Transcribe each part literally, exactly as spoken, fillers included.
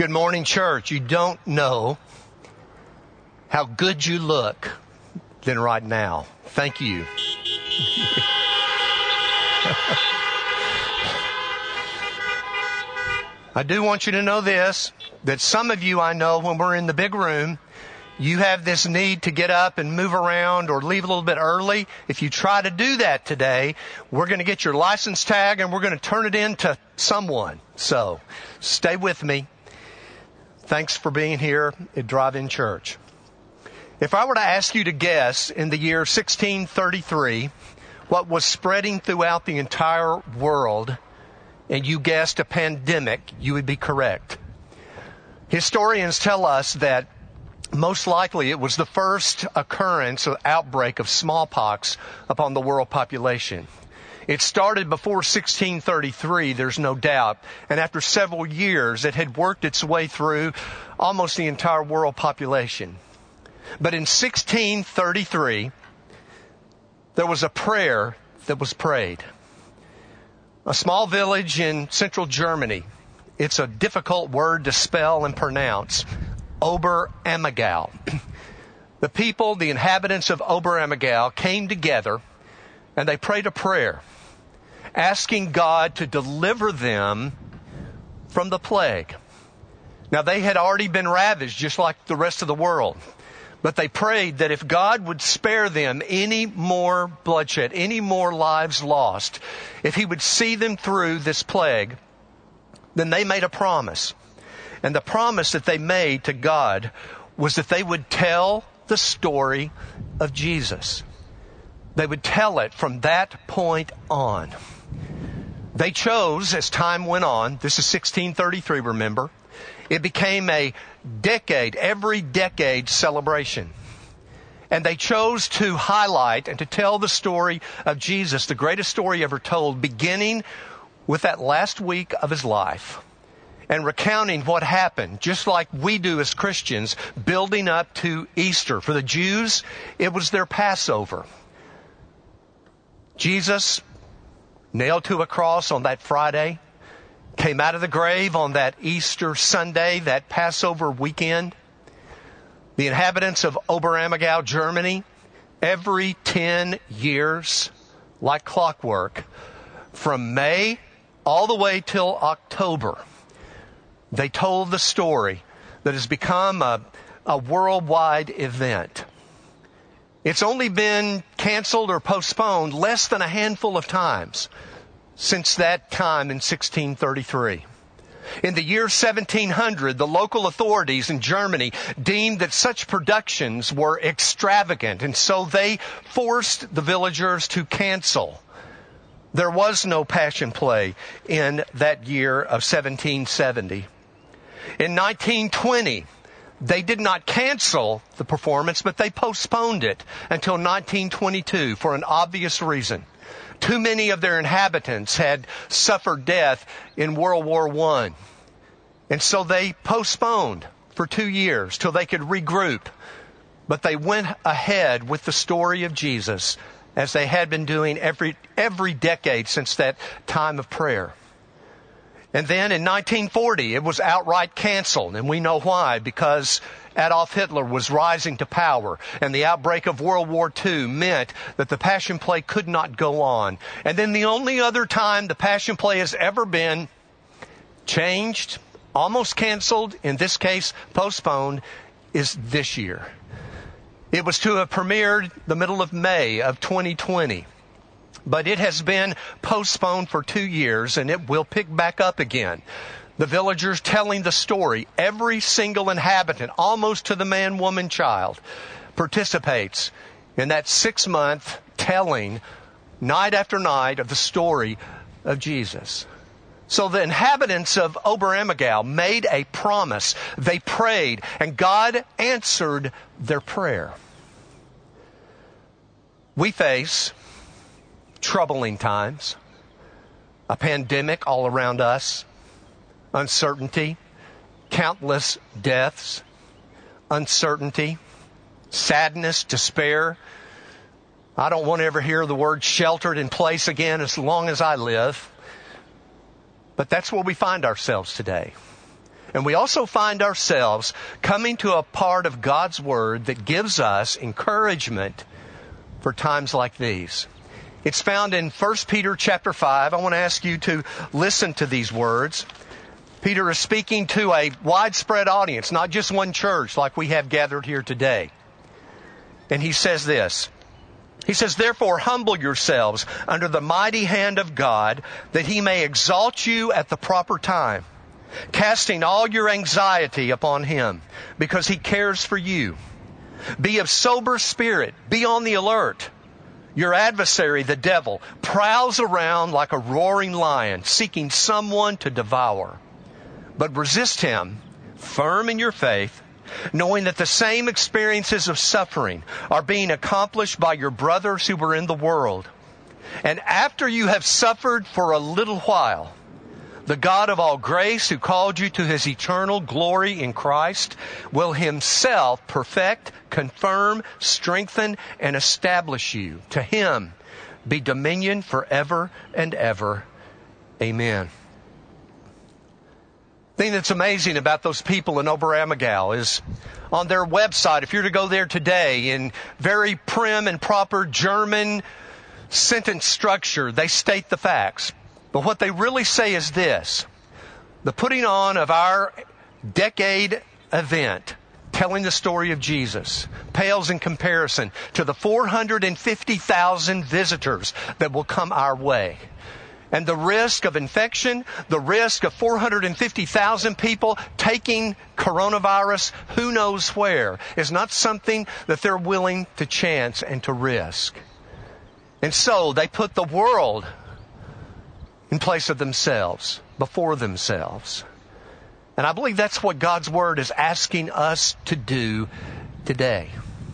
Good morning, church. You don't know how good you look than right now. Thank you. I do want you to know this, that some of you I know when we're in the big room, you have this need to get up and move around or leave a little bit early. If you try to do that today, we're going to get your license tag and we're going to turn it in to someone. So stay with me. Thanks for being here at Drive-In Church. If I were to ask you to guess in the year sixteen thirty-three what was spreading throughout the entire world, and you guessed a pandemic, you would be correct. Historians tell us that most likely it was the first occurrence or outbreak of smallpox upon the world population. It started before sixteen thirty-three, there's no doubt, and after several years it had worked its way through almost the entire world population. But in sixteen thirty-three, there was a prayer that was prayed. A small village in central Germany. It's a difficult word to spell and pronounce. Oberammergau. The people, the inhabitants of Oberammergau, came together and they prayed a prayer, asking God to deliver them from the plague. Now, they had already been ravaged just like the rest of the world. But they prayed that if God would spare them any more bloodshed, any more lives lost, if He would see them through this plague, then they made a promise. And the promise that they made to God was that they would tell the story of Jesus. They would tell it from that point on. They chose, as time went on, this is sixteen thirty-three, remember, it became a decade, every decade celebration. And they chose to highlight and to tell the story of Jesus, the greatest story ever told, beginning with that last week of His life and recounting what happened, just like we do as Christians, building up to Easter. For the Jews, it was their Passover. Jesus, nailed to a cross on that Friday, came out of the grave on that Easter Sunday, that Passover weekend. The inhabitants of Oberammergau, Germany, every ten years, like clockwork, from May all the way till October, they told the story that has become a, a worldwide event. It's only been canceled or postponed less than a handful of times since that time in sixteen thirty-three. In the year seventeen hundred, the local authorities in Germany deemed that such productions were extravagant, and so they forced the villagers to cancel. There was no Passion Play in that year of seventeen seventy. In nineteen twenty, they did not cancel the performance, but they postponed it until nineteen twenty-two for an obvious reason. Too many of their inhabitants had suffered death in World War One. And so they postponed for two years till they could regroup. But they went ahead with the story of Jesus as they had been doing every, every decade since that time of prayer. And then in nineteen forty, it was outright canceled. And we know why, because Adolf Hitler was rising to power, and the outbreak of World War Two meant that the Passion Play could not go on. And then the only other time the Passion Play has ever been changed, almost canceled, in this case postponed, is this year. It was to have premiered the middle of May of twenty twenty. But it has been postponed for two years, and it will pick back up again. The villagers telling the story, every single inhabitant, almost to the man, woman, child, participates in that six-month telling, night after night, of the story of Jesus. So the inhabitants of Oberammergau made a promise. They prayed, and God answered their prayer. We face troubling times, a pandemic all around us, uncertainty, countless deaths, uncertainty, sadness, despair. I don't want to ever hear the word sheltered in place again as long as I live. But that's where we find ourselves today. And we also find ourselves coming to a part of God's Word that gives us encouragement for times like these. It's found in First Peter chapter five. I want to ask you to listen to these words. Peter is speaking to a widespread audience, not just one church like we have gathered here today. And he says this. He says, "Therefore humble yourselves under the mighty hand of God, that He may exalt you at the proper time, casting all your anxiety upon Him, because He cares for you. Be of sober spirit, be on the alert. Your adversary, the devil, prowls around like a roaring lion, seeking someone to devour. But resist him, firm in your faith, knowing that the same experiences of suffering are being accomplished by your brothers who were in the world. And after you have suffered for a little while, the God of all grace, who called you to His eternal glory in Christ, will Himself perfect, confirm, strengthen, and establish you. To Him be dominion forever and ever. Amen." The thing that's amazing about those people in Oberammergau is on their website, if you're to go there today, in very prim and proper German sentence structure, they state the facts. But what they really say is this: the putting on of our decade event, telling the story of Jesus, pales in comparison to the four hundred fifty thousand visitors that will come our way. And the risk of infection, the risk of four hundred fifty thousand people taking coronavirus who knows where, is not something that they're willing to chance and to risk. And so they put the world in place of themselves, before themselves. And I believe that's what God's Word is asking us to do today.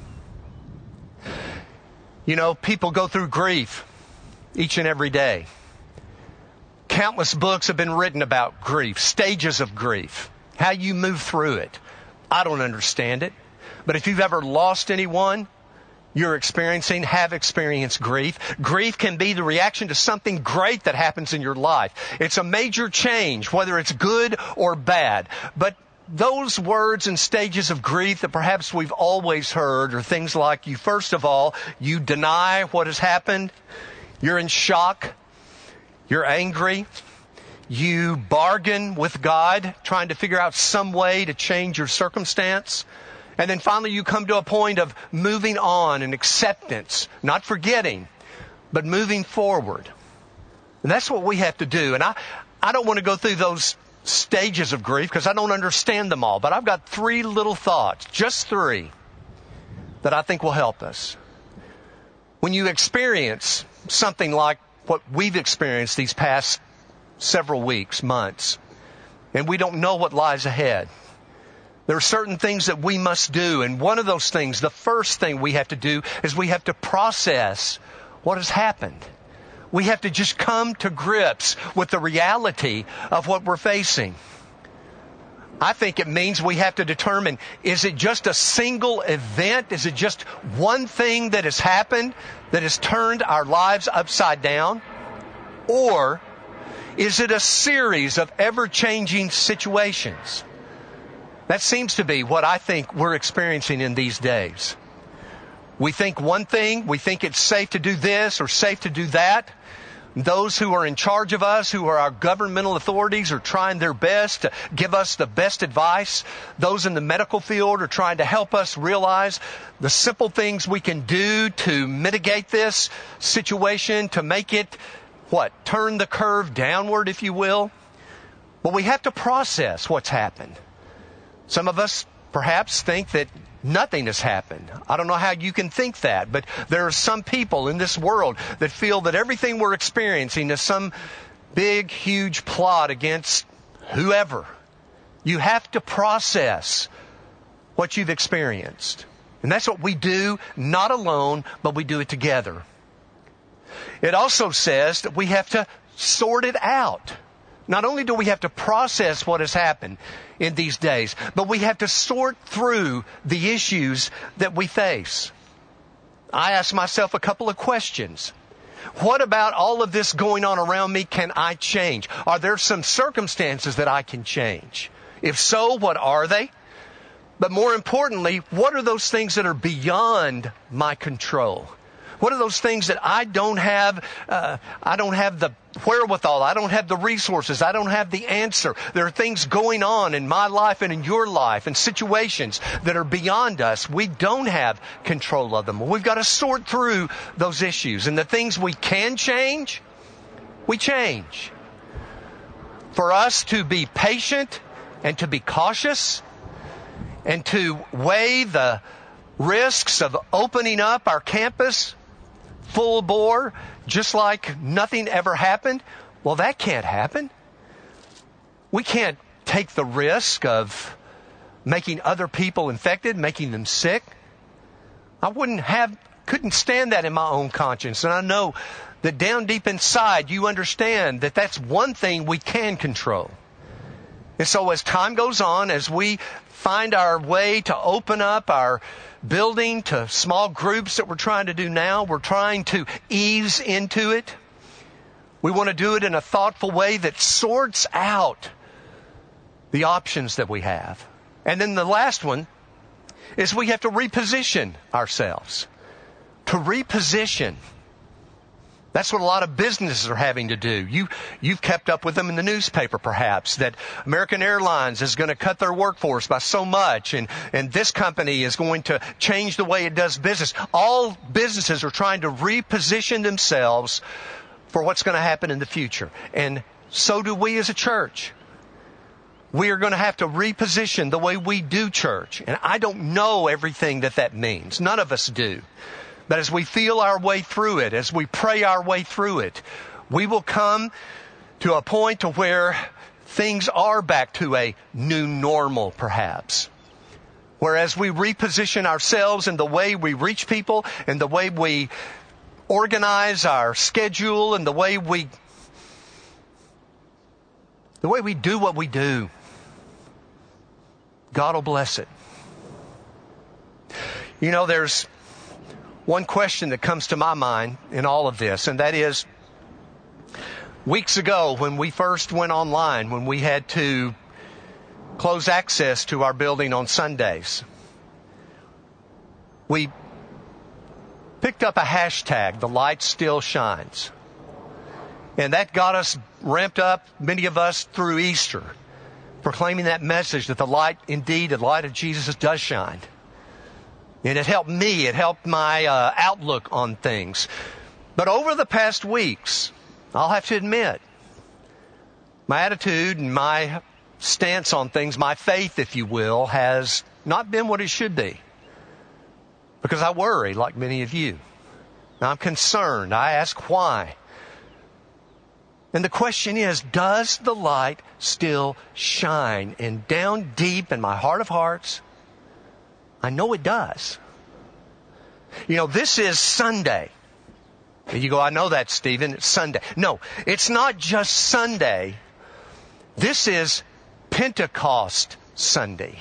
You know, people go through grief each and every day. Countless books have been written about grief, stages of grief, how you move through it. I don't understand it. But if you've ever lost anyone you're experiencing, have experienced grief. Grief can be the reaction to something great that happens in your life. It's a major change, whether it's good or bad. But those words and stages of grief that perhaps we've always heard are things like, you first of all, you deny what has happened. You're in shock. You're angry. You bargain with God, trying to figure out some way to change your circumstance. And then finally you come to a point of moving on and acceptance, not forgetting, but moving forward. And that's what we have to do. And I, I don't want to go through those stages of grief because I don't understand them all. But I've got three little thoughts, just three, that I think will help us. When you experience something like what we've experienced these past several weeks, months, and we don't know what lies ahead, there are certain things that we must do. And one of those things, the first thing we have to do, is we have to process what has happened. We have to just come to grips with the reality of what we're facing. I think it means we have to determine, is it just a single event? Is it just one thing that has happened that has turned our lives upside down? Or is it a series of ever-changing situations? That seems to be what I think we're experiencing in these days. We think one thing, we think it's safe to do this or safe to do that. Those who are in charge of us, who are our governmental authorities, are trying their best to give us the best advice. Those in the medical field are trying to help us realize the simple things we can do to mitigate this situation, to make it, what, turn the curve downward, if you will. But we have to process what's happened. Some of us perhaps think that nothing has happened. I don't know how you can think that, but there are some people in this world that feel that everything we're experiencing is some big, huge plot against whoever. You have to process what you've experienced. And that's what we do, not alone, but we do it together. It also says that we have to sort it out. Not only do we have to process what has happened in these days, but we have to sort through the issues that we face. I ask myself a couple of questions. What about all of this going on around me can I change? Are there some circumstances that I can change? If so, what are they? But more importantly, what are those things that are beyond my control? What are those things that I don't have, uh, I don't have the wherewithal, I don't have the resources, I don't have the answer. There are things going on in my life and in your life and situations that are beyond us. We don't have control of them. We've got to sort through those issues. And the things we can change, we change. For us to be patient and to be cautious and to weigh the risks of opening up our campus full bore, just like nothing ever happened, well, that can't happen. We can't take the risk of making other people infected, making them sick. I wouldn't have, couldn't stand that in my own conscience. And I know that down deep inside, you understand that that's one thing we can control. And so as time goes on, as we find our way to open up our building to small groups that we're trying to do now, we're trying to ease into it. We want to do it in a thoughtful way that sorts out the options that we have. And then the last one is we have to reposition ourselves. To reposition. That's what a lot of businesses are having to do. You, you've kept up with them in the newspaper, perhaps, that American Airlines is going to cut their workforce by so much, and, and this company is going to change the way it does business. All businesses are trying to reposition themselves for what's going to happen in the future. And so do we as a church. We are going to have to reposition the way we do church. And I don't know everything that that means. None of us do. But as we feel our way through it, as we pray our way through it, we will come to a point to where things are back to a new normal, perhaps. Whereas we reposition ourselves in the way we reach people, and the way we organize our schedule, and the way we, the way we do what we do, God will bless it. You know, there's one question that comes to my mind in all of this, and that is, weeks ago when we first went online, when we had to close access to our building on Sundays, we picked up a hashtag, the light still shines. And that got us ramped up, many of us, through Easter, proclaiming that message that the light, indeed, the light of Jesus does shine. And it helped me. It helped my uh, outlook on things. But over the past weeks, I'll have to admit, my attitude and my stance on things, my faith, if you will, has not been what it should be. Because I worry, like many of you. I'm concerned. I ask why. And the question is, does the light still shine? And down deep in my heart of hearts, I know it does. You know, this is Sunday. And you go, I know that, Stephen. It's Sunday. No, it's not just Sunday. This is Pentecost Sunday.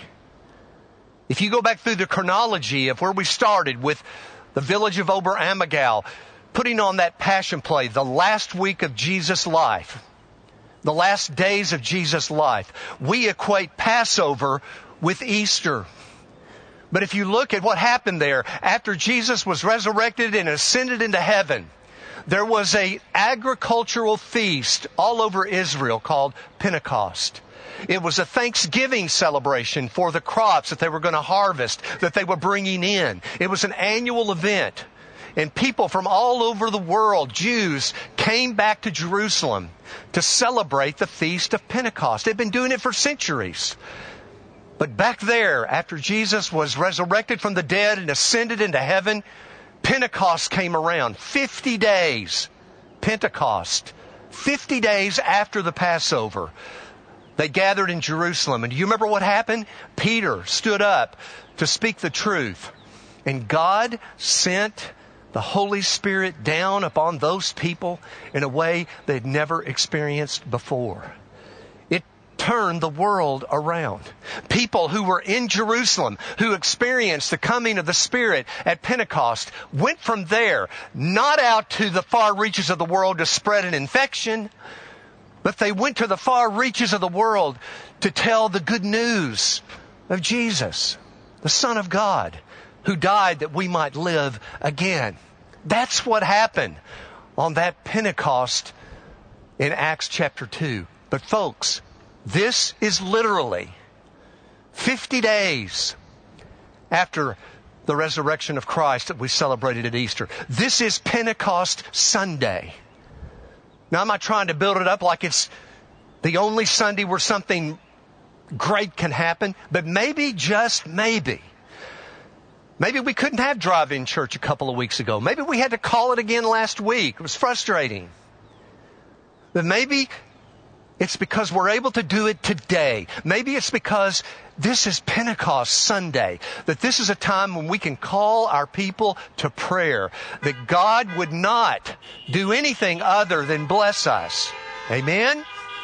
If you go back through the chronology of where we started with the village of Ober-Ammergau, putting on that passion play, the last week of Jesus' life, the last days of Jesus' life, we equate Passover with Easter. But if you look at what happened there, after Jesus was resurrected and ascended into heaven, there was a agricultural feast all over Israel called Pentecost. It was a Thanksgiving celebration for the crops that they were going to harvest, that they were bringing in. It was an annual event. And people from all over the world, Jews, came back to Jerusalem to celebrate the Feast of Pentecost. They've been doing it for centuries. But back there, after Jesus was resurrected from the dead and ascended into heaven, Pentecost came around. Fifty days. Pentecost. Fifty days after the Passover. They gathered in Jerusalem. And do you remember what happened? Peter stood up to speak the truth. And God sent the Holy Spirit down upon those people in a way they'd never experienced before. It turned the world around. People who were in Jerusalem, who experienced the coming of the Spirit at Pentecost, went from there, not out to the far reaches of the world to spread an infection, But they went to the far reaches of the world to tell the good news of Jesus, the Son of God, who died that we might live again. That's what happened on that Pentecost in Acts chapter two. But folks, this is literally fifty days after the resurrection of Christ that we celebrated at Easter. This is Pentecost Sunday. Now, I'm not trying to build it up like it's the only Sunday where something great can happen, but maybe, just maybe, maybe we couldn't have drive-in church a couple of weeks ago. Maybe we had to call it again last week. It was frustrating. But maybe it's because we're able to do it today. Maybe it's because this is Pentecost Sunday, that this is a time when we can call our people to prayer, that God would not do anything other than bless us. Amen?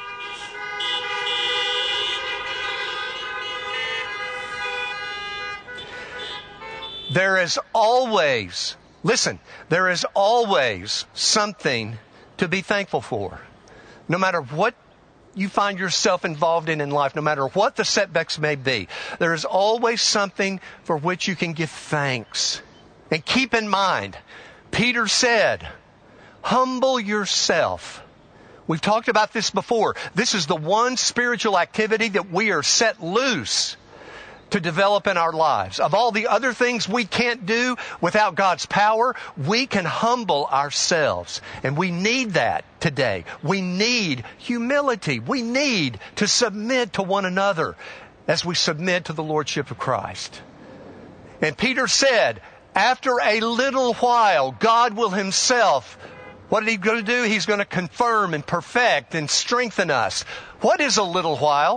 There is always, listen, there is always something to be thankful for. No matter what you find yourself involved in in life, no matter what the setbacks may be, there is always something for which you can give thanks. And keep in mind, Peter said, humble yourself. We've talked about this before. This is the one spiritual activity that we are set loose to develop in our lives. Of all the other things we can't do without God's power, we can humble ourselves. And we need that today. We need humility. We need to submit to one another as we submit to the Lordship of Christ. And Peter said, after a little while, God will Himself, what is He going to do? He's going to confirm and perfect and strengthen us. What is a little while?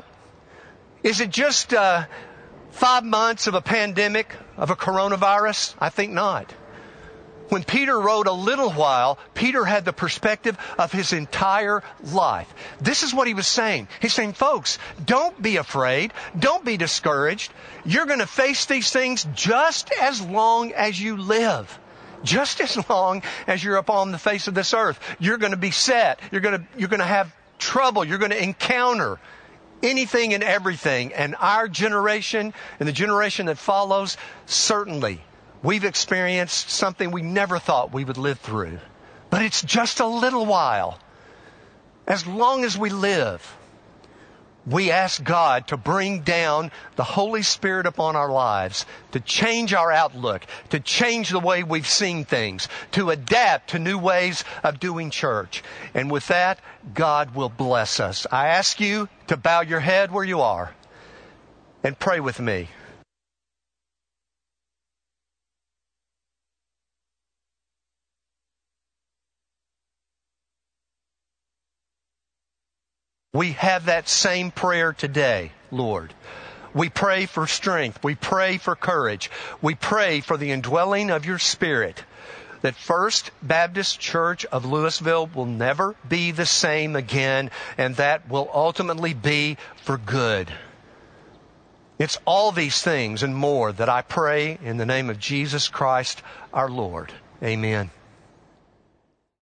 Is it just uh, five months of a pandemic, of a coronavirus? I think not. When Peter wrote a little while, Peter had the perspective of his entire life. This is what he was saying. He's saying, folks, don't be afraid. Don't be discouraged. You're going to face these things just as long as you live. Just as long as you're upon the face of this earth. You're going to be set. You're going to, you're going to have trouble. You're going to encounter anything and everything. And our generation and the generation that follows, certainly we've experienced something we never thought we would live through. But it's just a little while. As long as we live, we ask God to bring down the Holy Spirit upon our lives, to change our outlook, to change the way we've seen things, to adapt to new ways of doing church. And with that, God will bless us. I ask you to bow your head where you are and pray with me. We have that same prayer today, Lord. We pray for strength. We pray for courage. We pray for the indwelling of your Spirit, that First Baptist Church of Louisville will never be the same again, and that will ultimately be for good. It's all these things and more that I pray in the name of Jesus Christ our Lord. Amen.